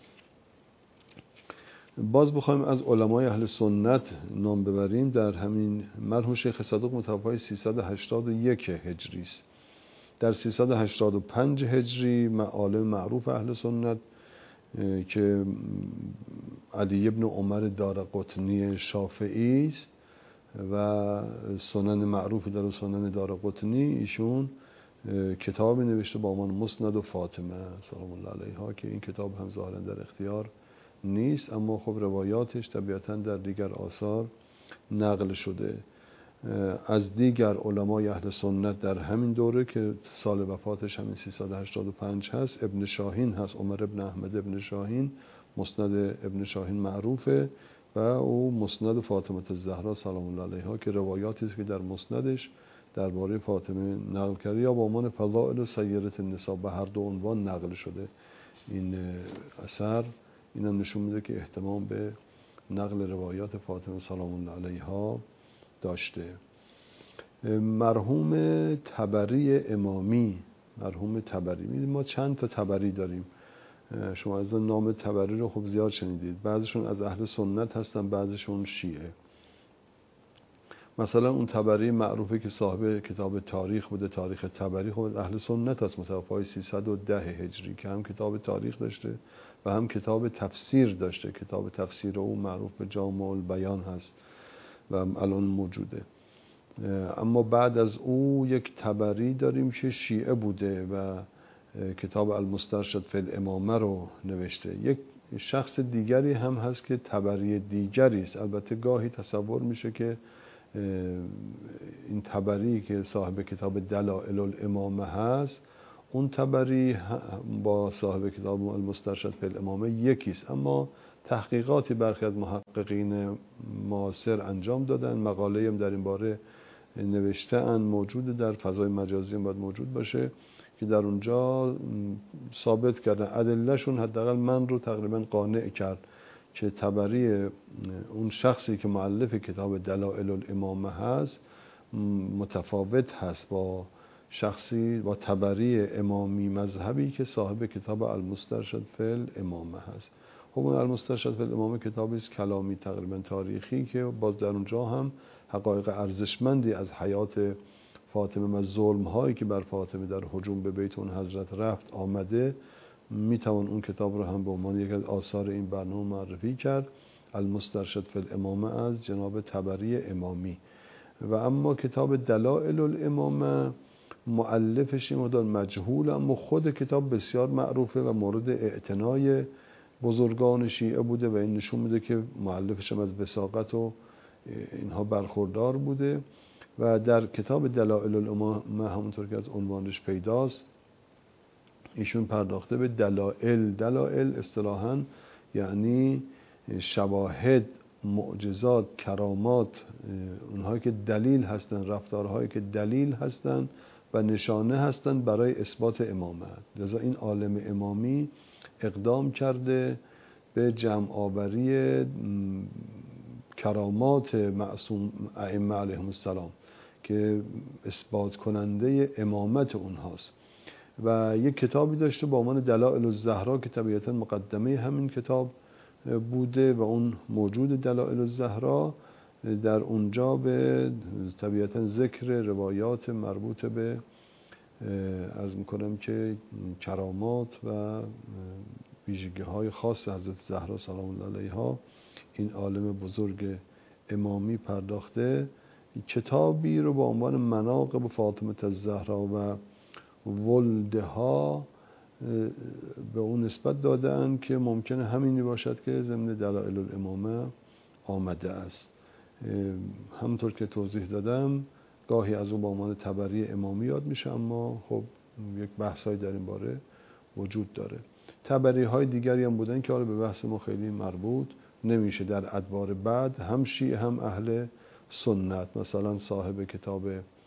باز بخوایم از علمای اهل سنت نام ببریم، در همین مرحوم شیخ صدوق متوفی 381 هجری است. در 385 هجری عالم معروف اهل سنت که علی ابن عمر دارقطنی شافعی است و سنن معروف در سنن دارقطنی، ایشون کتابی نوشته با عنوان مسند فاطمه سلام الله علیها که این کتاب هم ظاهرا در اختیار نیست، اما خب روایاتش طبیعتا در دیگر آثار نقل شده. از دیگر علمای اهل سنت در همین دوره که سال وفاتش همین 385 هست، ابن شاهین هست، عمر ابن احمد ابن شاهین، مسند ابن شاهین معروفه و او مسند فاطمه الزهرا سلام الله علیها که روایاتی است که در مسندش درباره فاطمه نقل کرده یا با عنوان فضائل سیرة النساء به هر دو عنوان نقل شده. این اثر این هم نشون میده که اهتمام به نقل روایات فاطمه سلام الله علیها داشته. مرحوم طبری امامی، مرحوم طبری، ما چند تا طبری داریم، شما از نام طبری رو خب زیاد شنیدید، بعضیشون از اهل سنت هستن، بعضیشون شیعه. مثلا اون طبری معروفه که صاحب کتاب تاریخ بوده، تاریخ طبری، خب از اهل سنت هست، متوفی 310 هجری که هم کتاب تاریخ داشته و هم کتاب تفسیر داشته. کتاب تفسیر او معروف به جامع البیان هست و الان موجوده. اما بعد از او یک طبری داریم که شیعه بوده و کتاب المسترشد فی الامامه رو نوشته. یک شخص دیگری هم هست که طبری دیگری است، البته گاهی تصور میشه که این طبری که صاحب کتاب دلائل الامامه هست اون طبری با صاحب کتاب المسترشد فی الامامه یکیست، اما تحقیقاتی برخی از محققین معاصر انجام دادن، مقاله هم در این باره نوشته ان، موجود در فضای مجازی هم باید موجود باشه که در اونجا ثابت کردن، ادلهشون حداقل من رو تقریبا قانع کرد که طبری اون شخصی که مؤلف کتاب دلائل الامامه هست متفاوت هست با شخصی با طبری امامی مذهبی که صاحب کتاب المسترشد فی الامامه هست. خب اون المسترشد فی الامامه کتابی است کلامی تقریبا تاریخی که باز در اونجا هم حقایق ارزشمندی از حیات فاطمه و ظلم هایی که بر فاطمه در هجوم به بیت اون حضرت رفت آمده. میتوان اون کتاب رو هم به عنوان یک از آثار این برنامه معرفی کرد، المسترشد فی الامامه از جناب طبری امامی. و اما کتاب دلائل الامامه مؤلفش این مقدار مجهول، اما خود کتاب بسیار معروفه و مورد اعتنای بزرگان شیعه بوده و این نشون میده که مؤلفش هم از وثاقت و اینها برخوردار بوده. و در کتاب دلائل الامامه همونطور که از عنوانش پیداست ایشون پرداخته به دلائل. دلائل اصطلاحاً یعنی شواهد، معجزات، کرامات، اونهایی که دلیل هستن، رفتارهایی که دلیل هستن و نشانه هستن برای اثبات امامت. لذا این عالم امامی اقدام کرده به جمع آوری کرامات معصوم ائمه علیهم السلام که اثبات کننده امامت اونهاست. و یک کتابی داشته با عنوان دلائل الزهرا که طبیعتا مقدمه همین کتاب بوده و اون موجود دلائل الزهرا. در اونجا به طبیعتا ذکر روایات مربوط به عرض میکنم که کرامات و ویژگی های خاص حضرت زهرا سلام الله علیها، این عالم بزرگ امامی پرداخته. کتابی رو با عنوان مناقب فاطمه الزهرا و ولدها به اون نسبت دادن که ممکنه همینی باشد که ضمن دلائل الامامه آمده است. همونطور که توضیح دادم گاهی از اون با عنوان طبری امامی یاد میشه، اما خب یک بحثایی در این باره وجود داره. طبری های دیگری هم بودن که حالا به بحث ما خیلی مربوط نمیشه. در ادوار بعد هم شیعه هم اهل سنت، مثلا صاحب کتاب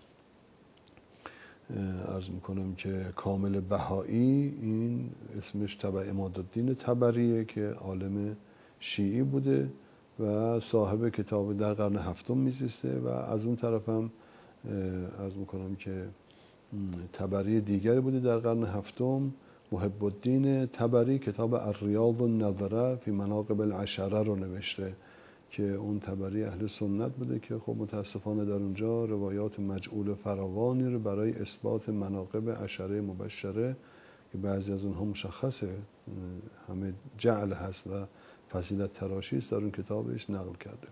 عرض میکنم که کامل بهایی، این اسمش تبع عمادالدین طبریه که عالم شیعی بوده و صاحب کتاب در قرن هفتم میزیسته. و از اون طرف هم عرض میکنم که طبری دیگری بوده در قرن هفتم، محب الدین طبری، کتاب الریاض النظره فی مناقب العشره رو نوشته که اون طبری اهل سنت بوده که خب متاسفانه در اونجا روایات مجعول فراوانی رو برای اثبات مناقب عشره مبشره که بعضی از اونها مشخصه همه جعل هست و فضیلت تراشی است در اون کتابش نقل کرده.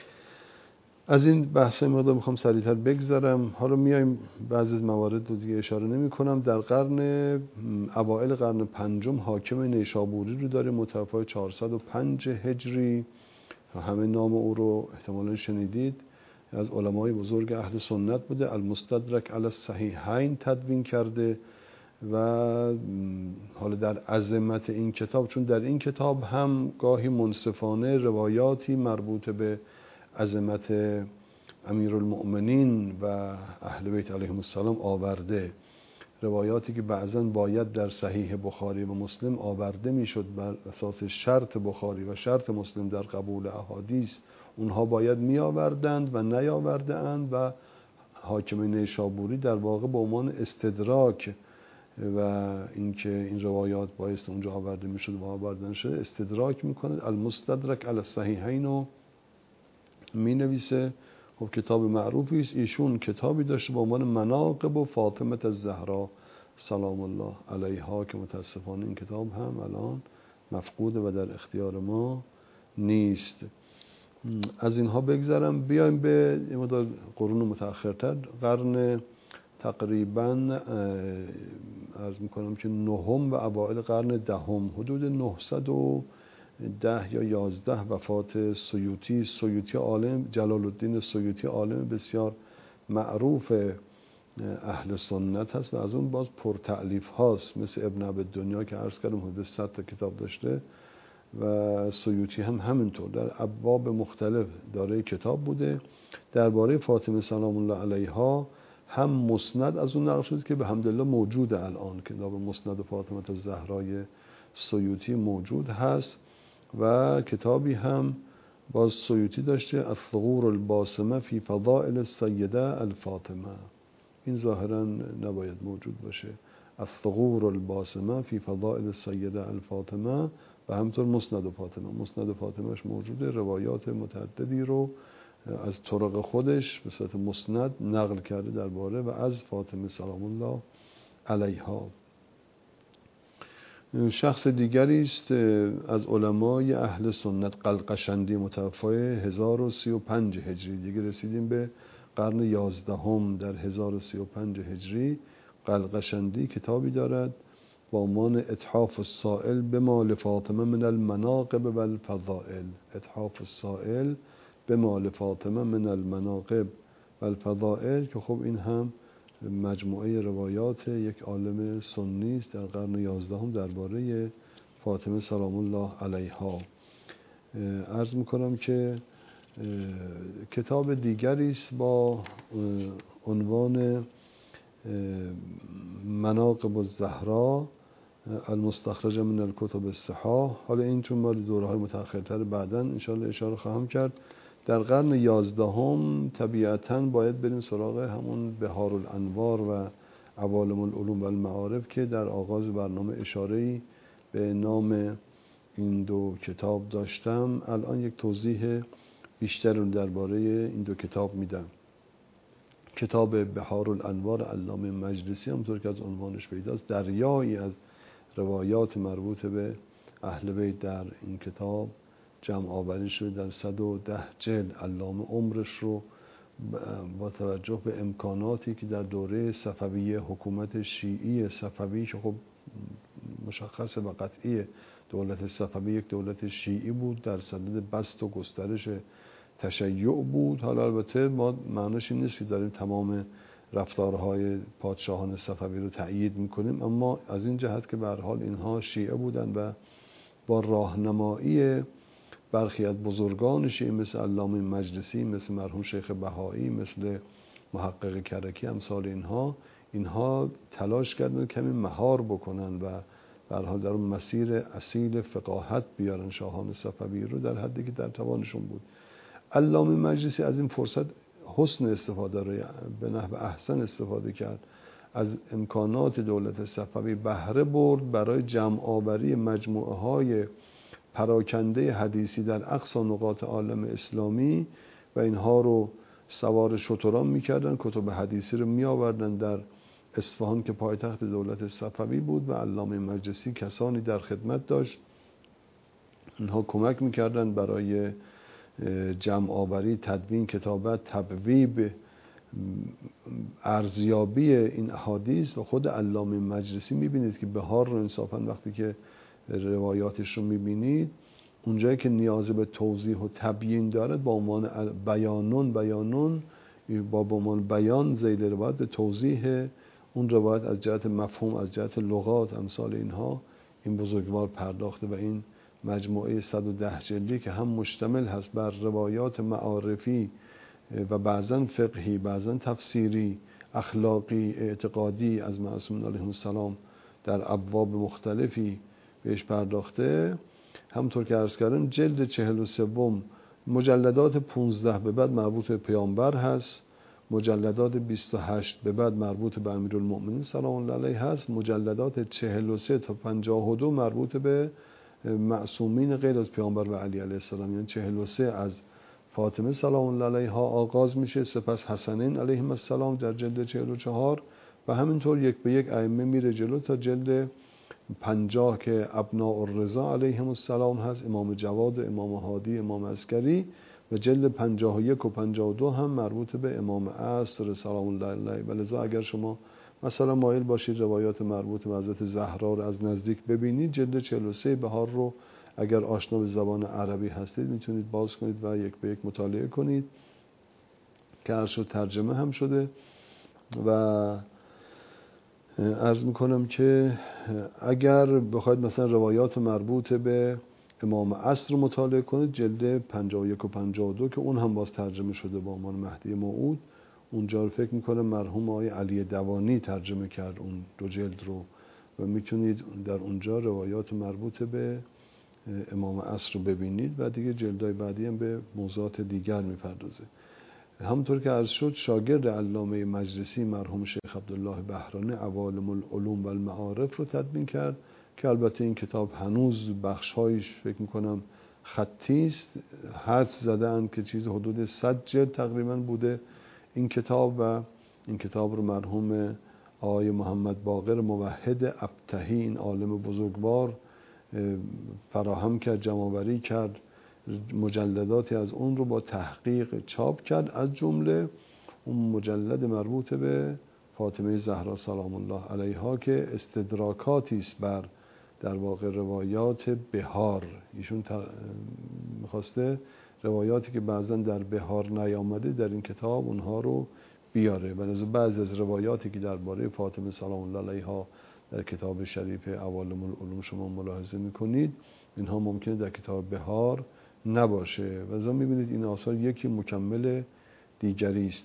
از این بحث مقدار میخوام سریعتر بگذرم. حالا میایم بعضی از موارد رو دیگه اشاره نمی کنم. در اوائل قرن پنجم حاکم نیشابوری رو داریم، متوفای 405 هجری، همه نام او رو احتمالا شنیدید. از علمای بزرگ اهل سنت بوده. المستدرک علی الصحیحین تدوین کرده و حالا در عظمت این کتاب، چون در این کتاب هم گاهی منصفانه روایاتی مربوط به عظمت امیرالمؤمنین و اهل بیت علیهم السلام آورده، روایاتی که بعضا باید در صحیح بخاری و مسلم آورده میشد بر اساس شرط بخاری و شرط مسلم در قبول احادیث، اونها باید می آوردند و نیاورده اند و حاکم نیشابوری در واقع به عنوان استدراک و اینکه این روایات بایست اونجا آورده میشد و آوردن شده استدراک میکنه. المستدرک علی الصحیحین رو می نویسه. خب کتاب معروفی است. ایشون کتابی داشته با عنوان مناقب فاطمه الزهرا سلام الله علیها که متاسفانه این کتاب هم الان مفقوده و در اختیار ما نیست. از اینها بگذرم، بیایم به مقدار قرون متأخرتر، قرن تقریبا عرض میکنم که نهم و اوائل قرن دهم، حدود 910 یا 11 وفات سیوطی عالم، جلال الدین سیوطی عالم بسیار معروف اهل سنت هست و از اون باز پرتألیف هاست، مثل ابن عبدالدنیا که عرض کردم حدود 100 تا کتاب داشته و سیوطی هم همینطور در ابواب مختلف دارای کتاب بوده. درباره فاطمه سلام الله علیها هم مسند از اون نقل شده که به حمدالله موجود الان، کتاب مسند فاطمه الزهرای سیوطی موجود هست و کتابی هم باز سیوطی داشته، الثغور الباسمه فی فضائل السیده الفاطمه. این ظاهرا نباید موجود باشه، الثغور الباسمه فی فضائل السیده الفاطمه. و همطور مسند فاطمهش موجوده، روایات متعددی رو از طرق خودش به صورت مسند نقل کرده درباره و از فاطمه سلام الله علیها. شخص دیگری است از علمای اهل سنت، قلقشندی، متوفای 1035 هجری. دیگه رسیدیم به قرن 11 در 1035 هجری. قلقشندی کتابی دارد با عنوان اتحاف السائل بما لفاطمه من المناقب و الفضائل. اتحاف السائل بما لفاطمه من المناقب و الفضائل، که خب این هم مجموعه روایات یک عالم سنی است در قرن 11 درباره فاطمه سلام الله علیها. عرض میکنم که کتاب دیگری است با عنوان مناقب الزهرا المستخرج من الکتب الصحاح. حالا این چون مال دوره‌های متأخرتر بعداً انشاءالله اشاره خواهم کرد. در قرن 11 طبیعتاً باید بریم سراغ همون بهار الانوار و عوالم العلوم و المعارف که در آغاز برنامه اشاره‌ای به نام این دو کتاب داشتم. الان یک توضیح بیشتر درباره این دو کتاب میدم. کتاب بهار الانوار علامه مجلسی، همونطور که از عنوانش پیداست، دریایی از روایات مربوط به اهل بیت در این کتاب جمع آوری شده در 110 جلد. علامه عمرش رو با توجه به امکاناتی که در دوره صفویه، حکومت شیعی صفوی که خب مشخص و قطعی دولت صفوی یک دولت شیعی بود، در صدد بسط و گسترش تشیع بود. حالا البته ما معنیش این نیست که داریم تمام رفتارهای پادشاهان صفوی رو تأیید میکنیم، اما از این جهت که به هر حال اینها شیعه بودن و با راهنمایی برخی از بزرگان شیعه مثل علامه مجلسی، مثل مرحوم شیخ بهایی، مثل محقق کرکی، امثال اینها تلاش کردن کمی مهار بکنن و به هر حال در اون مسیر اصیل فقاهت بیارن شاهان صفوی رو در حدی که در توانشون بود. علامه مجلسی از این فرصت حسن استفاده رو به نحو احسن استفاده کرد، از امکانات دولت صفوی بهره برد برای جمع آوری مجموعه های پراکنده حدیثی در اقصی نقاط عالم اسلامی و اینها رو سوار شتران میکردن، کتب حدیثی رو میآوردن در اصفهان که پایتخت دولت صفوی بود و علامه مجلسی کسانی در خدمت داشت، اینها کمک میکردن برای جمع آوری، تدوین، کتابت، تبویب، ارزیابی این احادیث. و خود علامه مجلسی میبینید که بهار رو انصافا وقتی که روایاتش رو میبینید، اونجایی که نیاز به توضیح و تبیین دارد با عنوان بیانون با عنوان بیان ذیل روایت به توضیح اون روایت از جهت مفهوم، از جهت لغات، امثال اینها این بزرگوار پرداخته. و این مجموعه 110 جلدی که هم مشتمل هست بر روایات معارفی و بعضا فقهی، بعضا تفسیری، اخلاقی، اعتقادی از معصومین علیهم السلام در ابواب مختلفی بهش پرداخته. همونطور که عرض کردم جلد 43 مجلدات 15 به بعد مربوط به پیامبر هست، مجلدات 28 به بعد مربوط به امیرالمؤمنین سلام الله علیه هست، مجلدات 43 تا 52 مربوط به معصومین غیر از پیامبر و علی علیه السلام، یعنی 43 از فاطمه سلام الله علیها آغاز میشه، سپس حسنین علیهم السلام در جلد 44 و همینطور یک به یک ائمه میره جلو تا جلد 50 که ابناء الرضا علیهم السلام هست، امام جواد، امام هادی، امام عسکری، و جلد 51 و 52 هم مربوط به امام عصر سلام الله علیه. ولذا اگر شما مثلا مایل باشید روایات مربوط به حضرت زهرا رو از نزدیک ببینید، جلد 43 بهار رو اگر آشنا به زبان عربی هستید میتونید باز کنید و یک به یک مطالعه کنید که عرض ترجمه هم شده. و عرض میکنم که اگر بخواید مثلا روایات مربوط به امام عصر رو مطالعه کنید، جلد 51 و 52 که اون هم باز ترجمه شده با عنوان مهدی موعود، اونجا رو فکر میکنم مرحوم آقای علی دوانی ترجمه کرد اون دو جلد رو و میتونید در اونجا روایات مربوط به امام عصر رو ببینید و دیگه جلدهای بعدی هم به موضوعات دیگر میپردازه. همونطور که عرض شد شاگرد علامه مجلسی مرحوم شیخ عبدالله بهرانی عوالم العلوم و المعارف رو تدوین کرد که البته این کتاب هنوز بخش‌هایش فکر میکنم خطی است، حدس زدن که چیز حدود 100 جلد تقریبا بوده این کتاب. و این کتاب رو مرحوم آقای محمد باقر موحد ابتهی، این عالم بزرگوار، فراهم کرد، جمع‌آوری کرد، مجلداتی از اون رو با تحقیق چاپ کرد، از جمله اون مجلد مربوط به فاطمه زهرا سلام الله علیها که استدراکاتی است بر در واقع روایات بهار. ایشون میخواسته روایاتی که بعضا در بهار نیامده در این کتاب اونها رو بیاره، و از بعضی از روایاتی که درباره فاطمه سلام الله علیها در کتاب شریف عوالم العلوم شما ملاحظه میکنید، اینها ممکنه در کتاب بهار نباشه و ازا میبینید این آثار یکی مکمل دیگری است.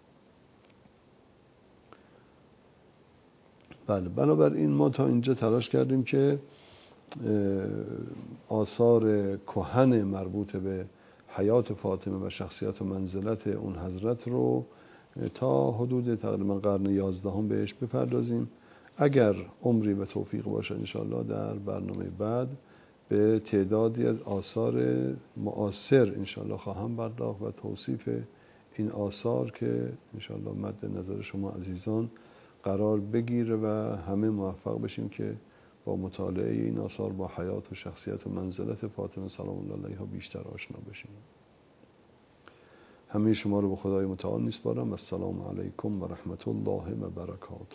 بله، بنابراین ما تا اینجا تلاش کردیم که آثار کهن مربوط به حیات فاطمه و شخصیت و منزلت اون حضرت رو تا حدود تقریبا قرن 11 بهش بپردازیم. اگر عمری و توفیق باشه انشاءالله در برنامه بعد به تعدادی از آثار معاصر انشاءالله خواهم پرداخت و توصیف این آثار که انشاءالله مد نظر شما عزیزان قرار بگیره و همه موفق بشیم که با مطالعه این آثار با حیات و شخصیت و منزلت فاطمه سلام الله علیها بیشتر آشنا بشیم. همه شما رو به خدای متعال میسپارم. السلام علیکم و رحمت الله و برکاته.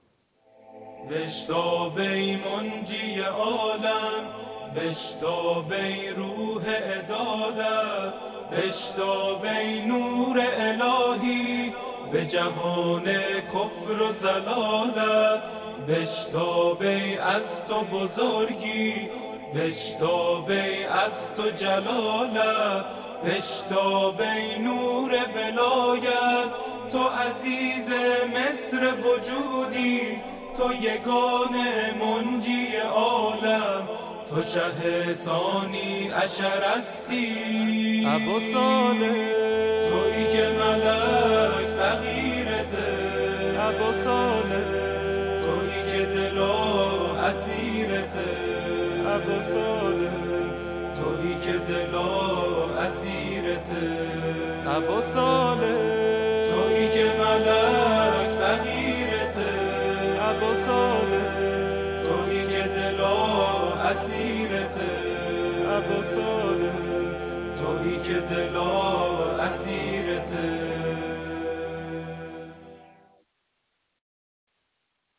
بشتاب ای منجی عالم، بشتاب ای روح عدالت، بشتاب ای نور الهی به جهان کفر و ضلالت، بشتاب ای از تو بزرگی، بشتاب ای از تو جلالت، بشتاب ای نور ولایت، تو عزیز مصر وجودی، تو یگانه منجی عالم، تو شه ثانی عشر هستی ابو صالح، تویی که ملک فقیرته ابو صالح، تویی که دلا اسیرته ابو صالح، تویی که دلا اسیرته ابو صالح، تویی که ملک فقیرته ابو صالح، تویی که دلا اسیرته ابو صالح، تویی که دلا اسیرته